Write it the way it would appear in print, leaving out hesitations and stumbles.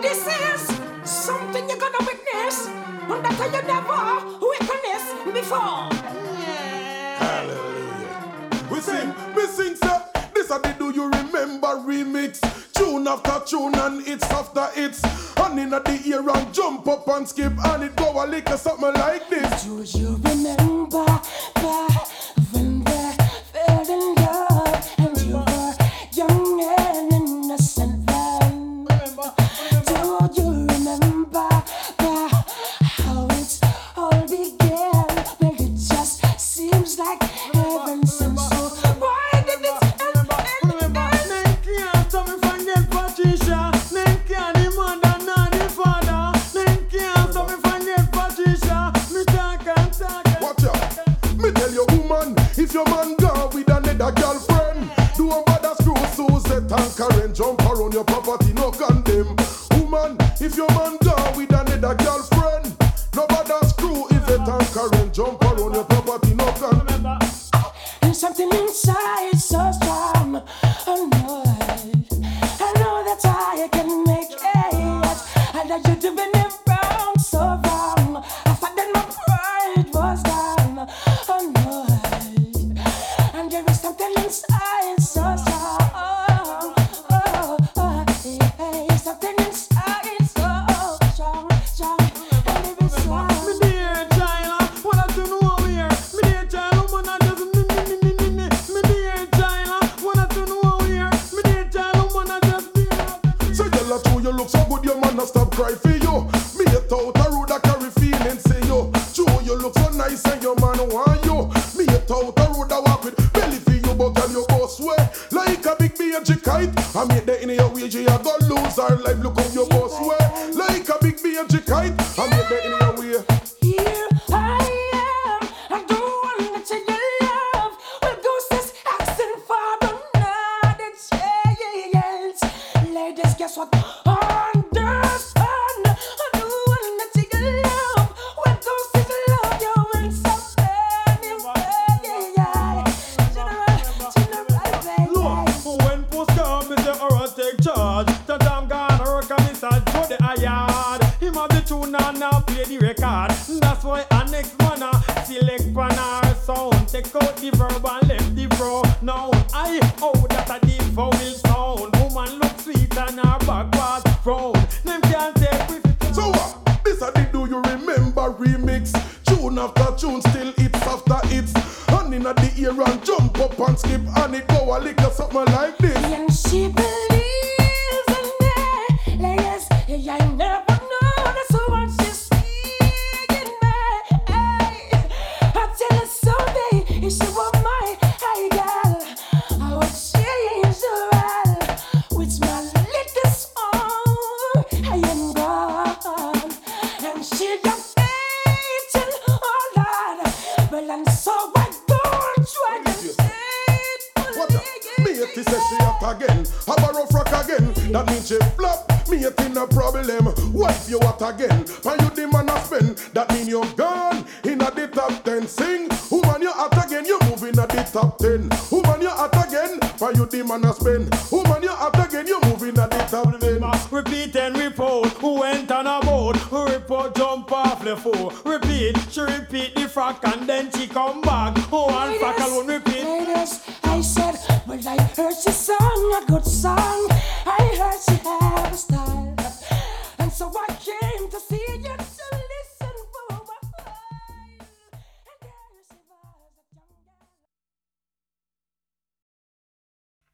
This is something you're gonna witness, and that you never witnessed before. Hallelujah. We sing, sir. This a the Do You Remember remix. Tune after tune and hits after hits. And in the ear and jump up and skip. And it go a lick or something like this. Do you remember when we fell in love and you were young and innocent then? Do you remember how it all began? Well, it just seems like heaven sent. So why did it end? If your man gone with another girlfriend, don't bother screw Suzette and Karen. Jump around your property, no condemn. Woman, if your man gone with another girlfriend, no bother screw Yvette and Karen. Jump around your property, no condemn. And something inside so strong. Oh no, I know that I can make it. And that you're doing it wrong, so wrong. I thought that my pride was gone. Oh no. And there is something inside so strong. Yeah, something inside so strong. And there is strong. Me dear child, what I do know here? Me dear child, woman, I just me dear child, what I do know here? Me dear child, woman, I just So tell her true, you look so good, your man a stop cry for you. Me a out a road, I carry feelings, say you. True, you look so nice and your man want you. Me a out a road, I walk with belly for you, but tell you boss way. Like a big BG kite, I make the in your wage, you go lose her life, look how your boss way. Like a big BG kite, I make the in your way. Here I am, I don't want to your love. Well, ghost is asking for another chance. Ladies, guess what? Understand, I don't want to your love. Well, ghost is love you in so many ways. General, look, when post come, me say, alright, take charge. The damn gonna work on this side, throw the yard. Him have the tune and now play the record. That's why our next man select on our sound. Take out the verb and left the pronoun. I that a deep vowel sound. Woman look sweet and her back was frown. Them can't take with. So what? This a the Do You Remember remix. Tune after tune, still hits after hits. And in the ear and jump up and skip. And it go a lick or something like this. and she believes in me. Like yes, I never know that's what she's seeing me. I tell her someday if she were my hey girl, I would change the world with my little song. I am gone, and she got faith in all that. Well, and so I don't try to say What me it is say she hot again. Have a rough rock again. That means she flop. Me it in a problem. Wife you hot again. And you the man a spend. That mean you're gone. In a the top 10 sing. Woman you hot again. You move in a the top 10. Woman you hot again. And you the man a spend. Woman you hot again. You move in a the top 10. Repeat and report. Who went on a boat? Who report jump off the floor? Repeat. She repeat the frack and then she come back. Oh, and frack alone repeat.